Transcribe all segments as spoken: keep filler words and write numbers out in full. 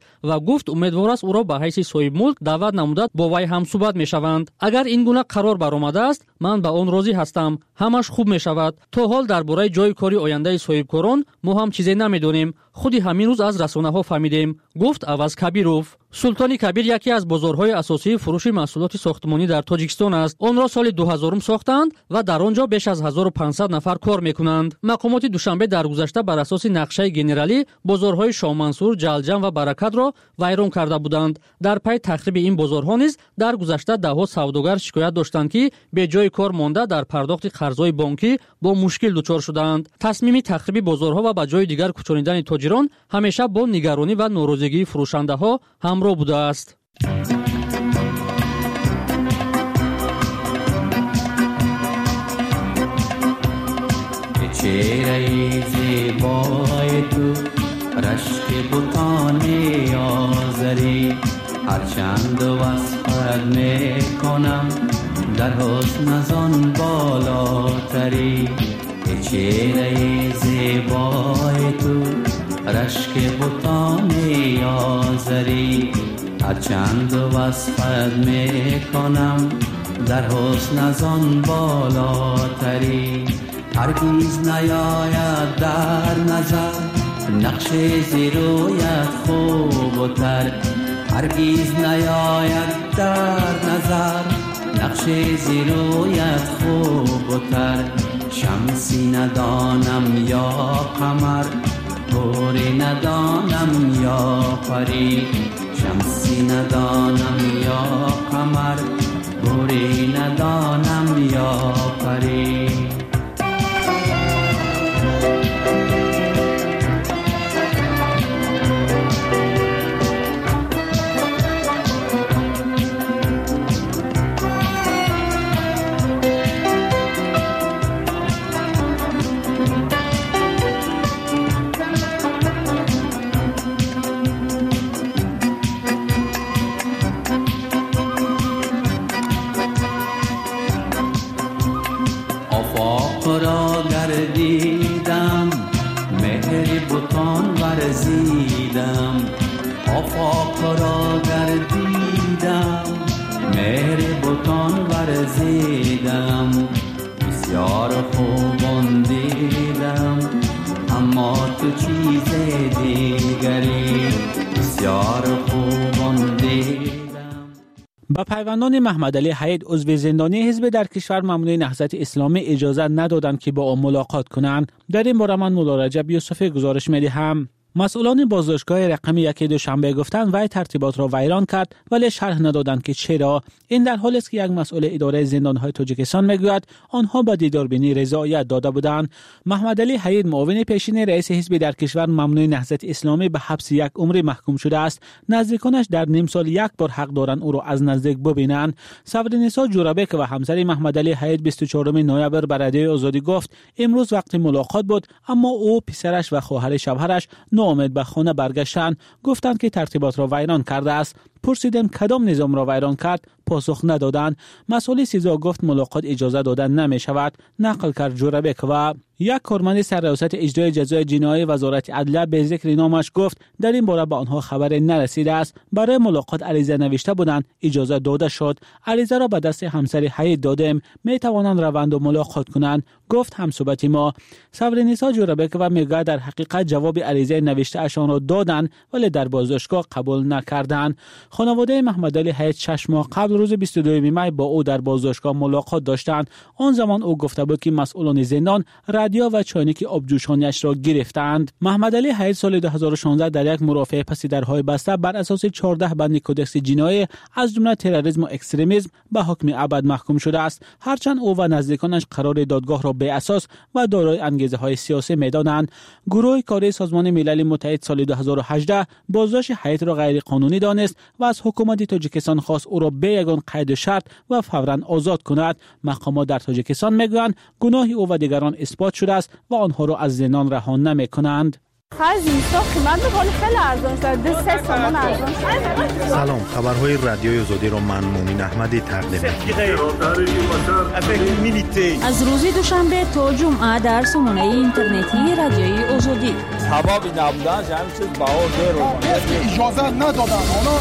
ва гуфт умедвор аст ӯро ба ҳайси соҳибмулк даъват намуда бо вай ҳамсӯҳбат мешаванд. агар ин гуна қарор баромадааст, ман ба он розӣ ҳастам. ҳамаш хуб мешавад. то ҳол дар бораи ҷойи кори ояндаи соҳибкорон мо ҳам чизе намедонем. худи ҳамин рӯз аз расонаҳо фаҳмидем, гуфт Аваз Кабиров. Султони Кабир яке аз бозорҳои асосии фурӯши маҳсулоти сохтмонӣ дар Тоҷикистон аст. онро соли дуҳазорум сохтанд ва дар он ҷо беш аз ҳазору панҷсад нафар кор мекунанд. мақомоти Душанбе дар гузашта бар асоси нақшаи генералӣ бозорҳои Шоҳмансур, Ҷалҷам ва Баракатро вайрон карда буданд. дар пай тахриби ин бозорҳо низ дар гузашта даҳҳо савдогар шикоят доштанд ки беҷои кор монда дар пардохти қарзҳои бонкӣ бо мушкил дучор шуданд. тасмими тахриби бозорҳо ва ба ҷои дигар кӯчонидани тоҷирон ҳамеша бо нигаронӣ ва норозигии фурӯшандаҳо ҳамроҳ будааст. چهره زیبای تو رشک بتانی آزری هرچند وصفت میکنم در حسن ازان بالاتری چهره زیبای تو رشک بتانی آزری هرچند وصفت میکنم در حسن ازان بالاتری هرگز نیاید در نظر نقش زیرویت خوب و تر هرگز نیاید در نظر نقش زیرویت خوب و تر شمسی ندانم یا قمر گوری ندانم یا پری شمسی ندانم یا قمر گوری ندانم یا پری را گردیدم مهر بتان ورزیدم آفاق را گردیدم مهر بتان ورزیدم بسیار خوبان دیدم اما تو چیز دیگری بسیار خوبان دیدم. با پیوندان محمد علی حید عضو زندانی حزب در کشور ممنوع نهضت اسلامی اجازه ندادند که با او ملاقات کنند. در این باره من مولا رجب یوسفی گزارش می‌دهم. مسئولان بازداشتگاه رقم یک دوشنبه گفتند وی ترتیبات را ویران کرد ولی شرح ندادند که چرا. این در حالی است که یک مسئول اداره زندان‌های تاجیکستان میگوید آنها با دیداربینی رضایت داده بودند. محمد علی حید معاون پیشین رئیس حزب در کشور ممنوع نهضت اسلامی به حبس یک عمری محکوم شده است. نزدیکانش در نیم سال یک بار حق دارند او را از نزدیک ببینند. صبرنسا جورابک و همسر محمد علی حید بیست و چهارم نوامبر بر رادیو آزادی گفت امروز وقت ملاقات بود اما او پسرش و خواهر شوهرش ناامید به خانه برگشتند. گفتند که ترتیبات را ویران کرده است. پرسیدم کدام نظام را ویران کرد؟ پاسخ ندادند. مسئول سیزا گفت ملاقات اجازه دادن نمی شود. نقل کرد جورابک و یک کارمند سرریاست اجرای جزای جنایی وزارت عدلیه به ذکر نامش گفت در این باره به آنها خبر نرسیده است. برای ملاقات عریضه نوشته بودند، اجازه داده شد. عریضه را به دست همسر حید دادیم، می توانند روند و ملاقات کنند، گفت همصحبت ما. صبرنسا جورابک و میگه در حقیقت جواب عریضه نوشته اشان را دادند ولی در بازداشتگاه قبول نکردند. خانواده محمد علی حید شش ماه قبل روز بیست و دوم می با او در بازداشتگاه ملاقات داشتند. آن زمان او گفته بود که مسئولان زندان رادیو و چاینک آبجوشانیش را گرفتند. محمد علی حید سال دو هزار و شانزده در یک مرافعه پس درهای بسته بر اساس چهارده بند کدکس جنایی از جمله تروریسم و اکستریمیسم به حکم ابد محکوم شده است. هرچند او و نزدیکانش قرار دادگاه را به اساس و دارای انگیزه‌های سیاسی می‌دانند. گروه کاری سازمان ملل متحد سال دو هزار و هجده بازداشت حید را غیر قانونی دانست و از حکومت تاجیکستان خواست او را به یگان قید و شرط و فوراً آزاد کند. مقامات در تاجیکستان میگویند گناه او و دیگران اثبات شده است و آنها را از زندان رها نمی‌کنند. خرج اینستا قیمت میکنه خیلی ارزان شد. ده سه تومن ارزان شد. سلام، خبرهای رادیوی آزادی رو من مومین احمدی تقدیم می‌کنم. از روز دوشنبه تا جمعه در سامانه اینترنتی رادیوی آزادی. حبابی نبودن همین چیز بهار داره. اجازه ندادن. حالا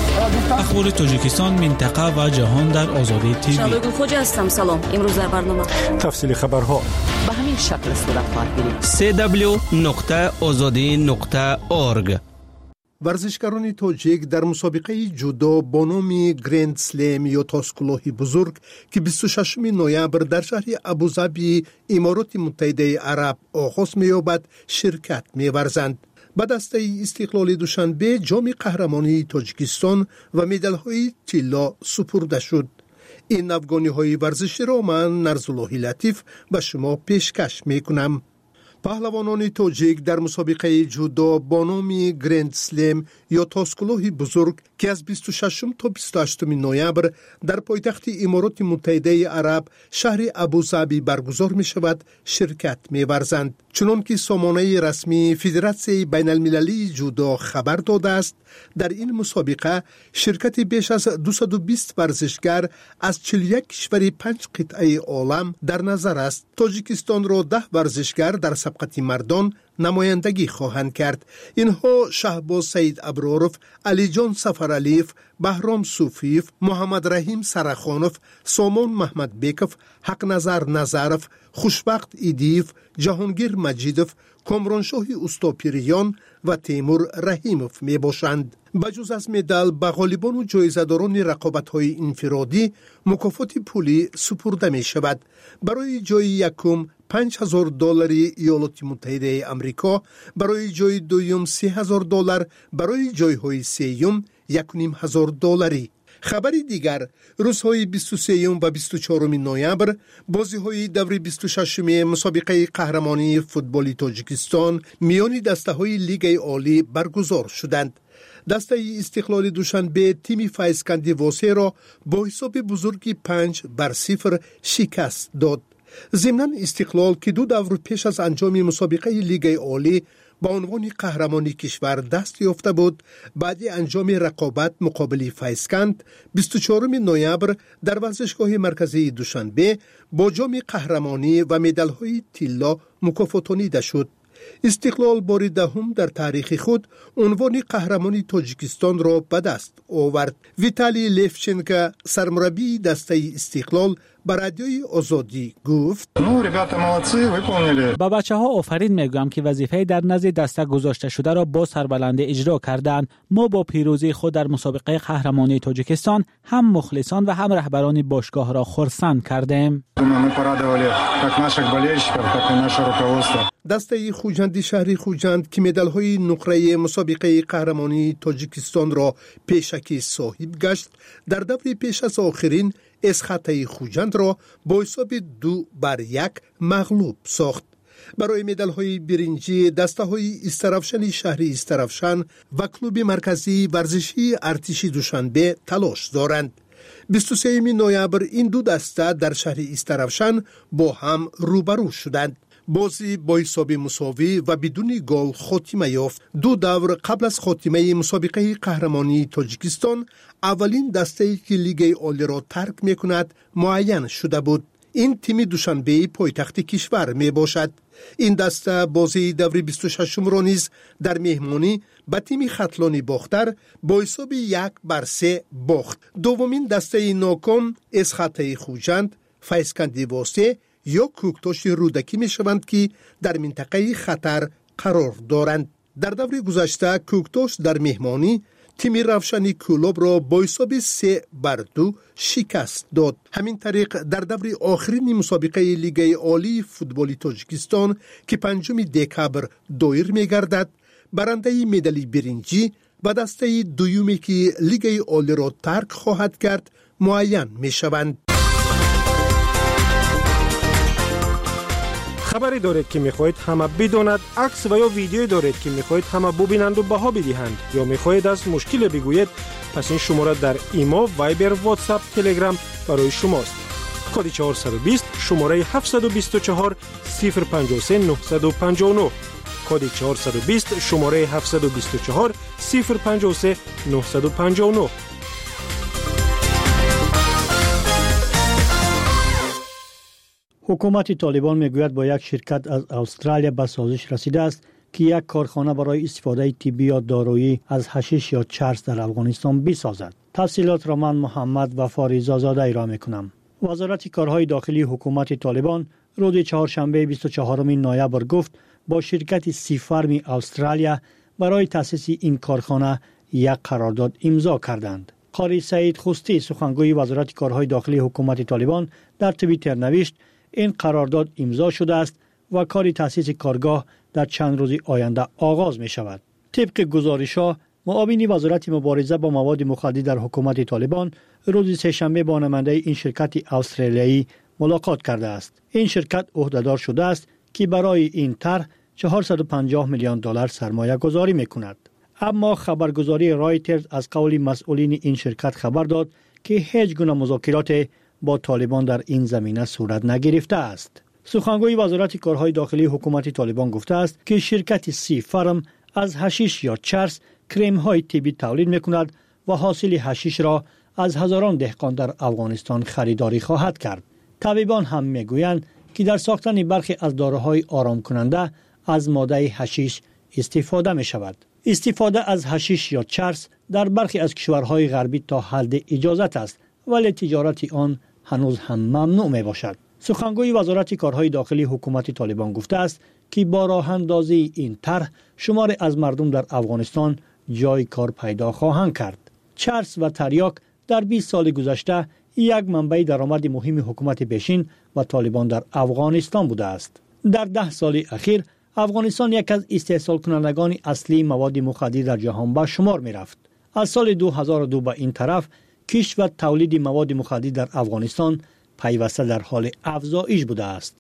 اخبار تاجیکستان، منطقه و جهان در آزادی تیوی. شادو خوجا هستم. سلام. امروز در برنامه تفصیل خبرها به همین شکل صورت خواهد گرفت. سی دبلیو نقطه آزادی نقطه اورگ. ورزشکاران تاجیک در مسابقه جودو با نام گرند سلم یا تاسکلوهی بزرگ که بیست و ششم نوامبر در شهر ابوظبی امارات متحده عرب آغاز می‌یابد شرکت می‌ورزند. به دسته استقلال دوشنبه جام قهرمانی تاجیکستان و مدال‌های طلا سپرده شد. این افغانی‌های ورزشی را من نرزالله لطیف به شما پیشکش می‌کنم. پهلوانان تاجیک در مسابقه جودو با نام گرند سلم یا تاسکلوه بزرگ که از بیست و ششم تا بیست و هشتم نوامبر در پایتخت امارات متحده عرب شهر ابوظبی برگزار می شود شرکت می ورزند. چنانکه سامانه رسمی فدراسیون بین المللی جودو خبر داده است، در این مسابقه شرکت بیش از دویست و بیست ورزشگر از چهل و یک کشور پنج قطعه عالم در نظر است. تاجیکستان را ده ورزشگر در سبقت مردان نمایندگی خواهند کرد. اینها شهباز سید ابرارف، علی جان سفرعلیف، بهرام صوفیف، محمد رحیم سرخانف، سامان محمد بیکف، حق نظر نظرف، خوشبخت ایدیف، جهانگیر مجیدف، کامرانشاه استاپیریان و تیمور رحیموف می باشند. بجز از مدال به غالبان و جایزه‌داران رقابت‌های انفرادی مکافات پولی سپرده می شود. برای جای یکم پنج هزار دلار ایالات متحده آمریکا، برای جای دوم سه هزار دلار، برای جایهای سوم یک و نیم هزار دلاری. خبری دیگر، روزهای بیست و سه و بیست و چهار نوامبر بازی‌های دور بیست و ششم مسابقه قهرمانی فوتبال تاجیکستان میان دسته‌های لیگ عالی برگزار شدند. دسته استقلال دوشنبه تیم فایزکندی واسه را با حساب بزرگی پنج بر صفر شکست داد. ضمناً استقلال که دو دور پیش از انجام مسابقه لیگ عالی با عنوان قهرمانی کشور دست یافته بود، بعد انجام رقابت مقابل فایزکند بیست و چهارم نوامبر در ورزشگاه مرکزی دوشنبه با جام قهرمانی و مدال‌های طلا مکافاتانیده شد. استقلال بار دهم در تاریخ خود عنوان قهرمانی تاجیکستان را به دست آورد. ویتالی لیفچنکو سرمربی دسته استقلال به رادیوی آزادی گفت: با بچه ها آفرین میگویم که وظیفه در نزد دسته گذاشته شده را با سربلندی اجرا کردند. ما با پیروزی خود در مسابقه قهرمانی تاجیکستان هم مخلصان و هم رهبران باشگاه را خرسند کردیم. دسته خوجند شهری خوجند که مدال‌های نقره مسابقه قهرمانی تاجیکستان را پیشکی صاحب گشت، در دور پیش از آخرین اسخطه خوجند را با حساب دو بر یک مغلوب ساخت. برای مدال‌های برنجی دسته‌های استرافشن شهری استرافشن و کلوب مرکزی ورزشی ارتشی دوشنبه تلاش دارند. بیست و سه نوامبر این دو دسته در شهر استرافشن با هم روبرو شدند. بازی با حساب مساوی و بدون گل خاتمه یافت. دو دور قبل از خاتمه مسابقه قهرمانی تاجیکستان اولین دسته‌ای که لیگ عالی را ترک می‌کند معین شده بود. این تیم دوشنبه پایتخت کشور می باشد. این دسته بازی دور بیست و ششم را نیز در مهمانی به تیم خطلانی باختر با حساب یک بر سه باخت. دومین دسته ناکام اسخطه خوجند، فایزکندی واسه یا کوکتاش رودکی می شوند که در منطقه خطر قرار دارند. در دور گذشته کوکتاش در مهمانی تیم روشنی کلوب را با حساب سه بر دو شکست داد. همین طریق در دور آخرین مسابقه لیگ عالی فوتبال تاجیکستان که پنجم دکبر دایر می گردد، برنده مدال برنجی و دسته دویمی که لیگ عالی را ترک خواهد کرد معین می شوند. خبری دارید که میخواهید همه بداند، عکس و یا ویدیویی دارید که میخواهید همه ببینند و بها بدهند، یا میخواهید از مشکل بگویید، پس این شماره در ایما، وایبر، واتساپ، تلگرام برای شماست. کد چهارصد و بیست، شماره هفتصد و بیست و چهار، صفر پنجاه و سه، نهصد و پنجاه و نه. کد چهارصد و بیست شماره هفتصد و بیست و چهار صفر پنجاه و سه نهصد و پنجاه و نه. حکومت طالبان میگوید با یک شرکت از استرالیا به سازش رسیده است که یک کارخانه برای استفاده طبی یا دارویی از حشیش یا چرس در افغانستان بسازد. تفصیلات را من محمد وفا رضازاده ارائه میکنم. وزارت کارهای داخلی حکومت طالبان روز چهارشنبه بیست و چهارم نوامبر گفت با شرکت سیفارم استرالیا برای تأسیس این کارخانه یک قرارداد امضا کردند. قاری سعید خوستی سخنگوی وزارت کارهای داخلی حکومت طالبان در توییتر نوشت این قرارداد امضا شده است و کار تأسیس کارگاه در چند روز آینده آغاز می شود. طبق گزارش‌ها معاون وزارت مبارزه با مواد مخدر در حکومت طالبان روز سه‌شنبه با نماینده این شرکت استرالیایی ملاقات کرده است. این شرکت عهدهدار شده است که برای این طرح چهارصد و پنجاه میلیون دلار سرمایه گذاری می کند. اما خبرگزاری رایترز از قول مسئولین این شرکت خبر داد که هیچ گونه مذاکرات با طالبان در این زمینه صورت نگرفته است. سخنگوی وزارت کارهای داخلی حکومت طالبان گفته است که شرکت سی فارم از حشیش یا چرس کریم های طبی تولید می کند و حاصل حشیش را از هزاران دهقان در افغانستان خریداری خواهد کرد. طبیبان هم می گویند که در ساختن برخی از داروهای آرام کننده از ماده حشیش استفاده می شود. استفاده از حشیش یا چرس در برخی از کشورهای غربی تا حد اجازت است ولی تجارت آن هنوز هم ممنوع می باشد. سخنگوی وزارت کارهای داخلی حکومت طالبان گفته است که با راه اندازی این طرح شمار از مردم در افغانستان جای کار پیدا خواهند کرد. چرس و تریاک در بیست سال گذشته یک منبع درآمد مهم حکومت پیشین و طالبان در افغانستان بوده است. در ده سال اخیر افغانستان یک از استحصال کنندگان اصلی مواد مخدر در جهان به شمار می رفت. از سال دو هزار و دو به این طرف کشت و تولید مواد مخدر در افغانستان پیوسته در حال افزایش بوده است.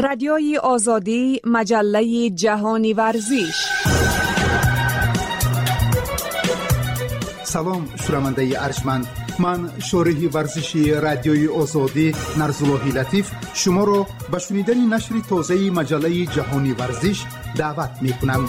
رادیوی آزادی، مجله جهانی ورزش. سلام شنونده ارجمند، من شارح ورزشی رادیوی آزادی نرزاللهی لطیف شما را به شنیدن نشر تازه مجله جهانی ورزش دعوت می‌کنم.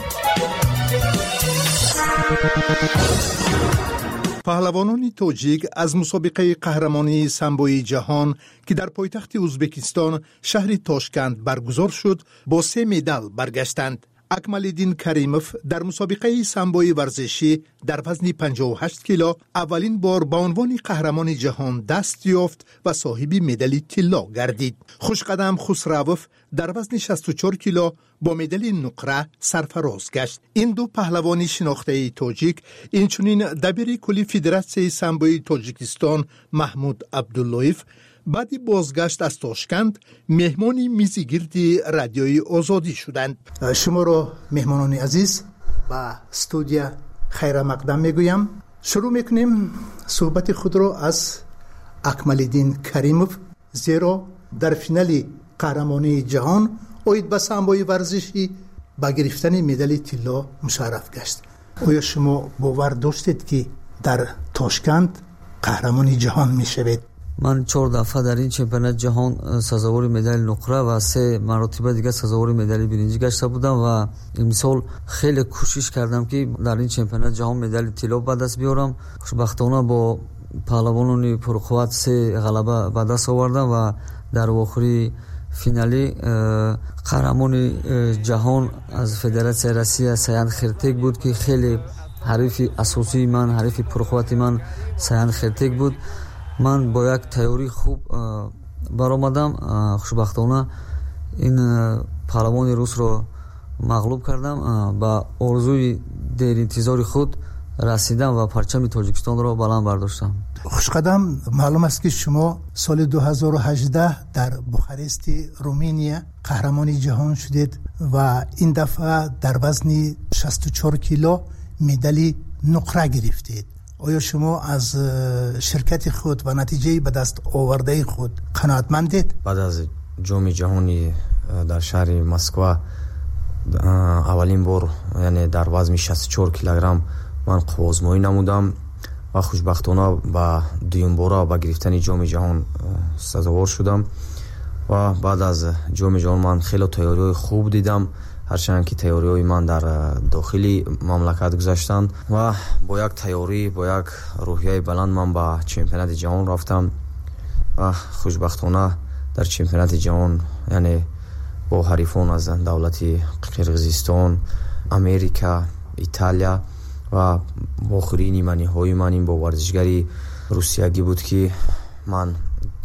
پهلوانان تاجیک از مسابقه قهرمانی سامبوی جهان که در پایتخت ازبکستان شهر تاشکند برگزار شد با سه مدال برگشتند. اکمالدین کریموف در مسابقه سامبوی ورزشی در وزن پنجاه و هشت کیلو اولین بار به عنوان قهرمان جهان دست یافت و صاحب مدال طلا گردید. خوشقدم خسروف در وزن شصت و چهار کیلو با مدال نقره سرفراز گشت. این دو پهلوان شناخته تاجیک اینچنین دبیر کلی فدراسیون سامبوی تاجیکستان محمود عبداللهیف بعد بازگشت از تاشکند مهمان میزگیردی رادیوی آزادی شدند. شما را مهمانان عزیز با استودیو خیر مقدم میگویم. شروع میکنیم صحبت خود را از اکمالدین کریموف، زیرا در فینال قهرمانی جهان اوید به سامبوی ورزشی با گرفتن مدال طلا مشرف گشت. آیا شما باور داشتید که در تاشکند قهرمانی جهان میشوید؟ من چهار دفعه در این چمپیونات جهان سزاوار مدال نقره و سه مرتبه دیگه سزاوار مدال برنجی گشته بودم و امسال خیلی کوشش کردم که در این چمپیونات جهان مدال طلا به دست بیارم. خوشبختانه با پهلوانان پرقوت سه غلبه به دست آوردم و در آخری فینالی قهرمان جهان از فدراسیون روسیه سیان خرتک بود که خیلی حریف اساسی من، حریف پرقوت من سیان خرتک بود. من با یک تیاری خوب برآمدم. خوشبختانه این پهلوان روس رو مغلوب کردم. با آرزوی دیر انتظار خود رسیدم و پرچم تاجیکستان رو بلند برداشتم. خوشقدم، معلوم است که شما سال دو هزار و هجده در بوخارست رومانیا قهرمان جهان شدید و این دفعه در وزن شصت و چهار کیلو مدال نقره گرفتید. آیا شما از شرکت خود و نتیجه به دست آورده خود قناعتمندید؟ بعد از جام جهانی در شهر مسکو اولین بار یعنی در وزن شصت و چهار کیلوگرم من قوازمایی نمودم و خوشبختانه با دویم بار با گرفتن جام جهان سزاوار شدم و بعد از جام جهان من خیلی تیاری خوب دیدم، هرچند که تیاری‌های من در داخلی مملکت گذاشتند و با یک تیاری با یک روحیه بلند من با چمپیونات جهان رفتم و خوشبختانه در چمپیونات جهان یعنی با حریفان از دولت قرقیزستان، امریکا، ایتالیا و آخرین نیمه‌نهایی من این با ورزشگری روسیایی بود که من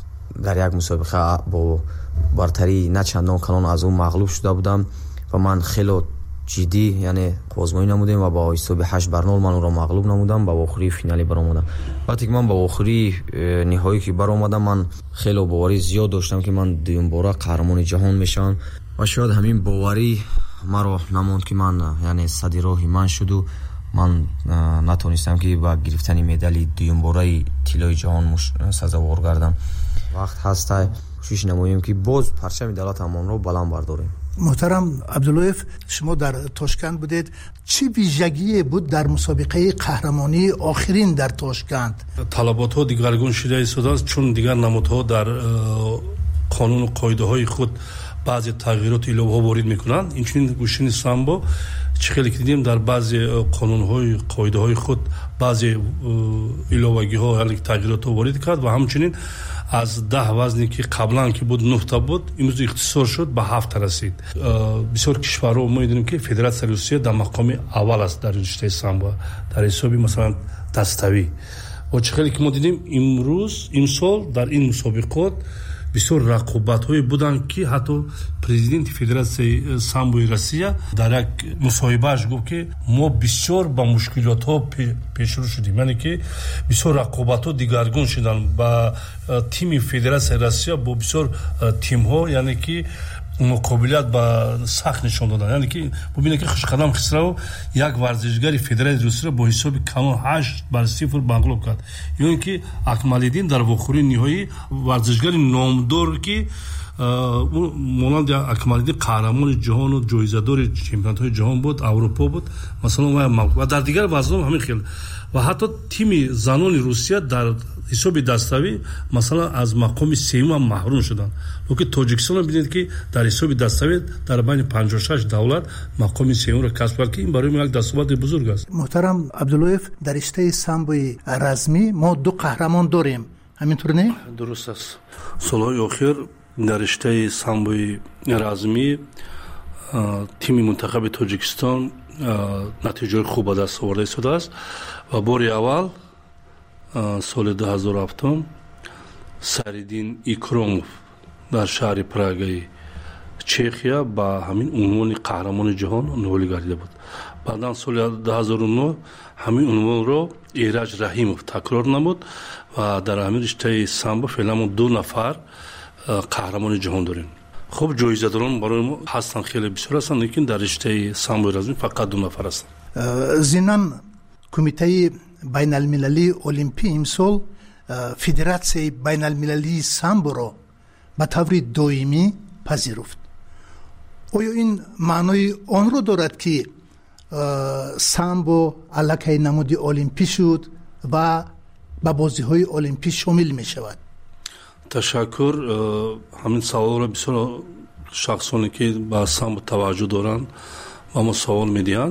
در یک مسابقه با برتری نه چندان کلان از اون مغلوب شده بودم و من خیلی جدی یعنی قوازمایی نمودم و با حساب هشت بر نول من اون رو مغلوب نمودم. با آخری فینالی برآمدم. وقتی که من با آخری نهایی که برآمدم من خیلی باوری زیاد داشتم که من دوم بار قهرمان جهان میشم و شاید همین باوری مرا نموند که من یعنی صدی راهی من شد و من نتونستم که با گرفتن مدال دوم باره طلای جهان سزاوار گردم. وقت هست کوشش نماییم که باز پرچم دولتمان رو بلند برداریم. محترم عبداللهیف، شما در تاشکند بودید، چی ویژگی بود در مسابقه قهرمانی آخرین در تاشکند؟ طلبات ها دیگرگون شده ایستاده چون دیگر نمادها در قانون و قاعده های خود بعضی تغییرات ایلوه ها وارد میکنند. اینچنین گوشین سامبو چه خیلی که دیدیم در بعضی قانون های قاعده های خود بعضی ایلوگی ها یعنی تغییرات ها وارد کرد و همچنین از ده وزنی که قبلا که بود نه تا بود امروز اختصار شد به هفت رسید. بسیار کشورها ما میدونیم که فدراسیون روسیه در مقام اول است در رشته سامبو در حسابی مثلا دستوی و چه خیلی که ما دیدیم امروز امسال در این مسابقات بسیار رقابت‌های بودن که حتی پرزیدنت فدراسیون سامبوی روسیه در یک مصاحبهش گفت که ما بسیار با مشکلات‌ها پیش رو شدیم، یعنی که بسیار رقابت‌ها دیگرگون شدن با تیم فدراسیون روسیه با بسیار تیم‌ها، یعنی که مقابلت با سخت نشون دادن. یعنی که ببینید که خوشقدم خسرو یک ورزشگر فدراسیون روسیه با حساب کانون هشت بر صفر مغلوب کرد. یعنی که اکمالدین در آخرین نهایی ورزشگر نامدار که монанд акмалиддин қаҳрамони ҷаҳону ҷоизадори чемпионатҳои ҷаҳон буд, аврупо буд, масалан ва дар дигар баъзҳо ҳамин хел. ва ҳатто тими занони Русия дар ҳисоби даставӣ масалан аз мақоми сеюм ҳам маҳрум шуданд. Локин Тоҷикистон бинед ки дар ҳисоби даставӣ дар байни панҷоҳу шаш давлат мақоми сеюмро касб кард, ки ин барои мо як дастоварди бузург аст. Муҳтарам Абдуллоев, дар риштаи самбои размӣ мо ду қаҳрамон дорем, ҳаминтур не? Дуруст аст. Солҳои охир дар риштаи самбои размӣ тими мунтахаби Тоҷикистон натиҷаи хуб ба даст оварда истодааст ва бори аввал соли ду ҳазору ҳафтум Сайриддин Икромов дар шаҳри Прагаи Чехия ба ҳамин унвони қаҳрамони ҷаҳон ноил гардида буд. Баъдан соли ду ҳазору нӯ ҳамин унвонро Эраҷ Раҳимов такрор намуд ва дар ҳамин риштаи самбо феълан мо ду нафар қаҳрамони ҷаҳон дорем. Хуб, ҷоизадорон барои мо ҳастанд, хеле бисёр ҳастанд, лекин дар риштаи самбои размӣ фақат ду нафар ҳастанд. Зинан Кумитаи байналмилалии олимпӣ имсол Федератсияи байналмилалии самборо ба таври доимӣ пазируфт. оё ин маънои онро дорад ки самбо аллакай намуди олимпӣ шуд ва ба бозиҳои олимпӣ шомил мешавад? ташаккур. ҳамин саволро бисёр шахсоне ки ба самбо таваҷҷӯҳ доранд ба мо савол медиҳанд.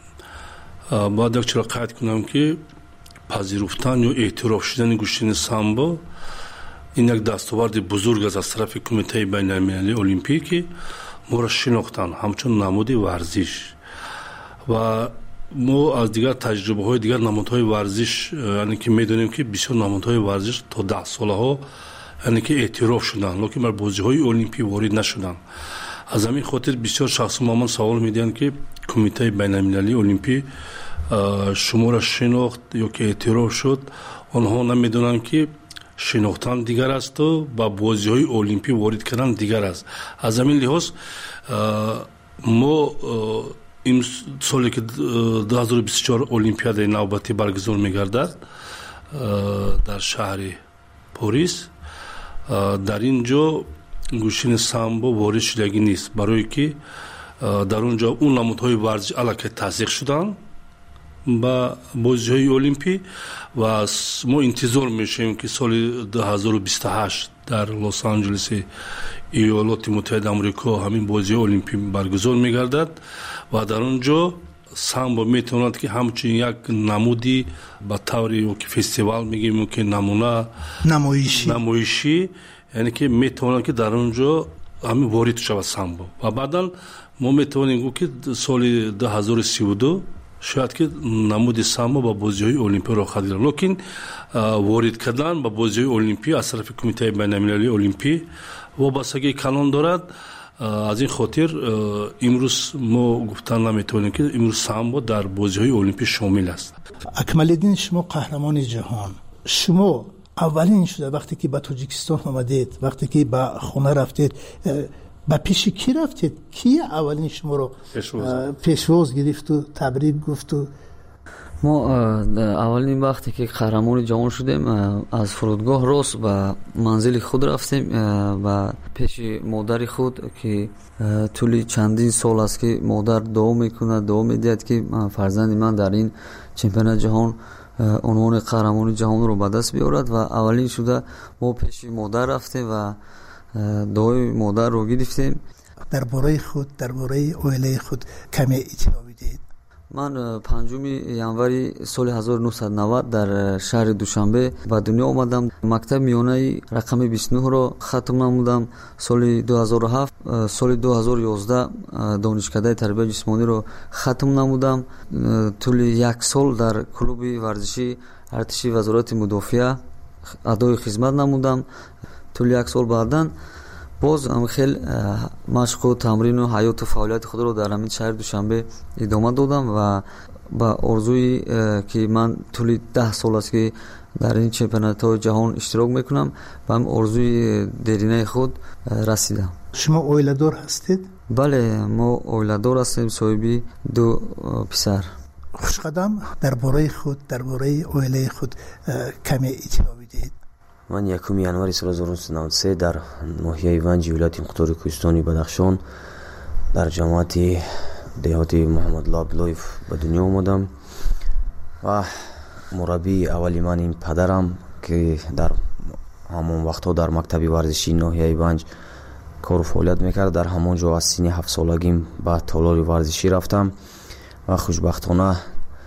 бояд якчора қайд кунам ки пазируфтан ё эътироф шудани гӯштани самбо ин як дастоварди бузург аст аз тарафи Кумитаи байналмилалии олимпӣ ки моро шинохтанд ҳамчун намуди варзиш. ва мо аз дигар таҷрибаҳои дигар намудҳои варзиш яъне ки медонем ки бисёр намудҳои варзиш то даҳ солаҳо яъне ки эътироф шуданд, локин бар бозиҳои олимпӣ ворид нашуданд. аз ҳамин хотир бисёр шахсон ба ман савол медиҳанд ки Кумитаи байналмилалии олимпӣ шуморо шинохт ё ки эътироф шуд. онҳо намедонанд ки шинохтан дигар асту ба бозиҳои олимпӣ ворид кардан дигар аст. аз ҳамин лиҳоз мо ин соле ки ду ҳазору бисту чор олимпиадаи навбатӣ баргузор мегардад дар шаҳри Порис, дар ин ҷо гӯштани самбо ворид шудагӣ нест, барое ки дар он ҷо он намудҳои варзиш аллакай тасдиқ шуданд ба бозиҳои олимпӣ ва мо интизор мешавем ки соли ду ҳазору бисту ҳашт дар Лос-Анҷелеси Иёлоти Муттаҳидаи Амрико ҳамин бозиҳои олимпӣ баргузор мегардад ва дар он ҷо самбо метавонад ки ҳамчун як намуди ба таври ки фестивал мегӯем ки намуна намоишӣ яъне ки метавонад ки дар он ҷо ҳамин ворид шавад самбо. ва баъдан мо метавонем гӯ ки соли ду ҳазору сиву ду шояд ки намуди самбо ба бозиҳои олимпӣ рохат гирад, локин ворид кардан ба бозиҳои олимпӣ аз тарафи Кумитаи байналмилалии олимпӣ вобастагии калон дорад. аз ин хотир имрӯз мо гуфтан наметавонем ки имрӯз самбо дар бозиҳои олимпӣ шомил аст. Акмалиддин, шумо қаҳрамони ҷаҳон, шумо аввалин шуда вақте ки ба Тоҷикистон омадед, вақте ки ба хона рафтед, ба пеши ки рафтед? Ки аввалин шуморо пешвоз гирифту табрик гуфту? мо аввалин вақте ки қаҳрамони ҷаҳон шудем, аз фурудгоҳ рост ба манзили худ рафтем, ба пеши модари худ ки тӯли чандин сол аст ки модар дуо мекунад, дуо медиҳад ки фарзанди ман дар ин чемпионати ҷаҳон унвони қаҳрамони ҷаҳонро ба даст биёрад. ва аввалин шуда мо пеши модар рафтем ва дуои модарро гирифтем. дар бораи худ, дар бораи оилаи худ каме иттилоъ бидиҳед. ман панҷуми январи соли ҳазору нуҳсад و навад дар шаҳри Душанбе ба дунё омадам. мактаби миёнаи рақами бисту нӯҳро хатм намудам. соли ду ҳазору ҳафт соли ду ҳазору ёздаҳ донишкадаи тарбияи ҷисмониро хатм намудам. тӯли як сол дар клуби варзиши артиши вазорати мудофиа адои хизмат намудам. тӯли як сол баъдан боз хел машқу тамрину ҳаёту фаъолияти худро дар ҳамин шаҳри Душанбе идома додам ва ба орзуи ки ман тӯли даҳ сол аст ки дар ин чемпионатҳои ҷаҳон иштирок мекунам, ба ҳамин орзуи деринаи худ расидам. шумо оиладор ҳастед? бале, мо оиладор ҳастем, соҳиби ду писар. хушқадам, дар бораи худ, дар бораи оилаи худ каме иттилоъ бидиҳед. من یکم январи соли ҳазору нуҳсад навад و سه در ناحیه ونج ولایت مقتدر کوهستانی بدخشان در جامعه دیهاتی محمد الله عبداللهیف به دنیا آمدم و مربی اولی من این پدرم که در همون وقتها در مکتب ورزشی ناحیه ونج کار و فعالیت میکرد. در همونجا از سن هفت سالگیم به تالار ورزشی رفتم و خوشبختانه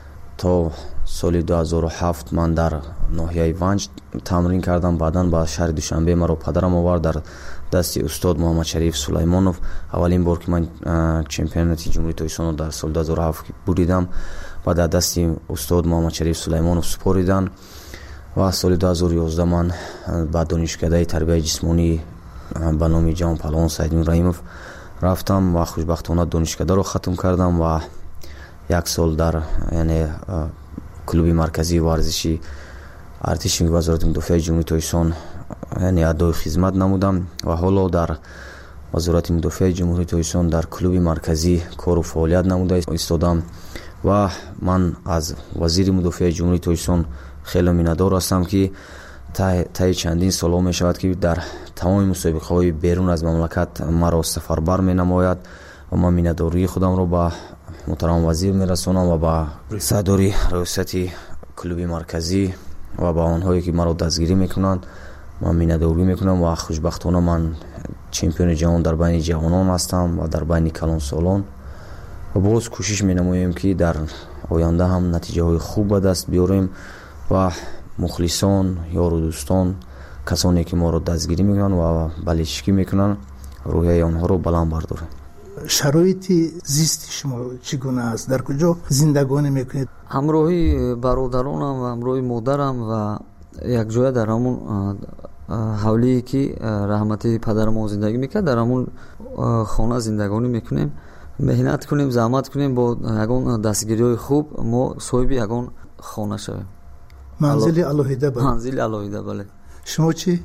تا سال دو هزار و هفت من در ناحیه ونج تمرین کردم. بعداً به شهر دوشنبه مرا پدرم آورد در دست استاد محمد شریف سلیمانوف. اولین بار که من چمپیونات جمهوری تاجیکستان در سال دو هزار و هفت بودیدم و در دست استاد محمد شریف سلیمانوف سپاریدن و سال دو هزار و یازده من به دانشکده تربیت جسمانی به نام جان پهلوان سید نور رحیموف رفتم و خوشبختانه دانشکده رو ختم کردم و یک سال در یعنی کلوب مرکزی ورزشی ارتش وزارت مدافع جمهوری تاجیکستان یعنی ادای خدمت نمودم و حالا در وزارت مدافع جمهوری تاجیکستان در کلوب مرکزی کار و فعالیت نموده ایستادم و من از وزیر مدافع جمهوری تاجیکستان خیلی مینه‌دار هستم که تا چندین سال می شود که در تمام مسابقه های بیرون از مملکت مرا سفربر می نماید و من مینه‌داری خودم رو به محترم وزیر می رسانم و به صدر ریاست کلوب مرکزی و با آنهایی که مرا دستگیری میکنند من مینه‌داری میکنم و خوشبختانه من چمپیون جهان در بین جوانان هستم و در بین کلان سالان و باز کوشش مینماییم که در آینده هم نتیجه های خوب به دست بیاریم و مخلصان یار و دوستان کسانی که ما رو دستگیری میکنن و بلیچکی میکنن روحیه آنها رو بلند برداریم. شرایط زیست شما چگونه است؟ در کجا زندگانی میکنید؟ همراهی برادرانم و همراهی مادرم و یک جای در همون حولی که رحمتی پدر ما زندگی میکرد در همون خانه زندگانی میکنیم. مهنت کنیم، زحمت کنیم، با یگان دستگیری های خوب ما صاحب یگان خانه شویم. منزل الهیده بله. منزل الهیده بله. شما چی؟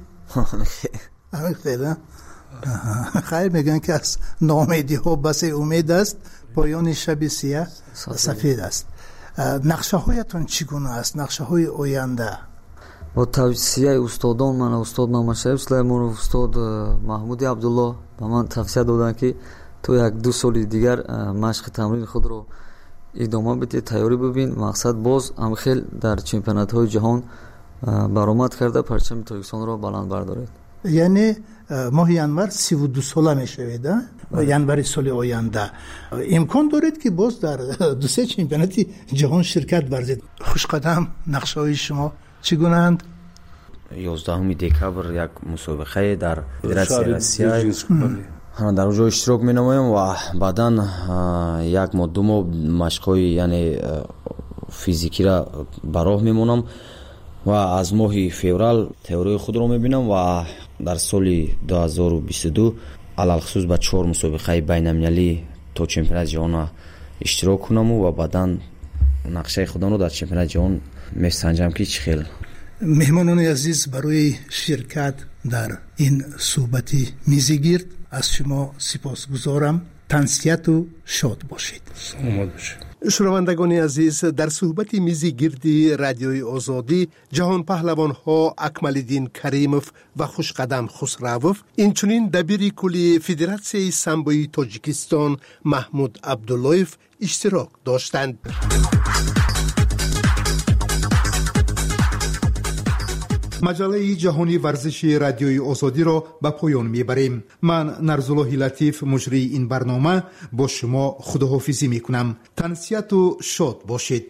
خیلی خیر میگن که از ناامیدی ها بس امید است، پایان شب سیاه سفید است. نقشه هایتون چگونه است؟ نقشه های آینده؟ با توصیه استادان من استاد محمد شریف سلیمانوف، استاد محمود عبدالله به من توصیه دادن که تو یک دو سال دیگر مشق تمرین خود رو ادامه بده، تیاری ببین، مقصد باز هم خیلی در چمپیونات های جهان برآمد کرده پرچم تاجیکستان رو بلند بردارید. یعنی ماه ینور سی و دو ساله می شوید ینور سال آینده امکان دارید که باز در دو سه چمپیونات جهان شرکت ورزید. خوشقدم نقشه های شما چگونه اند؟ یازدهم دکبر یک مسابقه در فدراسیون آسیا در اونجا اشتراک می نمایم و بعدا یک ماه دو ماه مشق‌های یعنی فیزیکی را براه میمونم و از ماه فوریه تئوری خود رو میبینم و در سال دو هزار و بیست و دو علل خصوص به چهار مسابقه بین المللی تا چمپیونات جهان اشتراک کنم و بعدا نقشه خودم رو در چمپیونات جهان میسنجم که چه خیلی. مهمانان عزیز برای شرکت در این صحبت میزگیرد از شما سپاسگزارم. تنسیت و شاد باشید. سلامت باشید. شنوندگان عزیز، در صحبت میزی گردی رادیوی آزادی جهان پهلوان ها اکمالدین کریموف و خوشقدم خسروف اینچنین دبیر کلی فدراسیون سامبوی تاجیکستان محمود عبداللهیف اشتراک داشتند. مجله جهانی ورزشی رادیوی آزادی را به پایان میبریم. من نرزالله لطیف مجری این برنامه با شما خداحافظی میکنم. تنسیت و شاد باشید.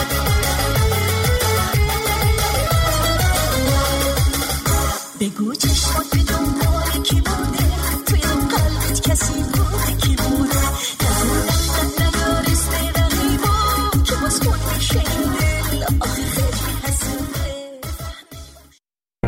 بگو چه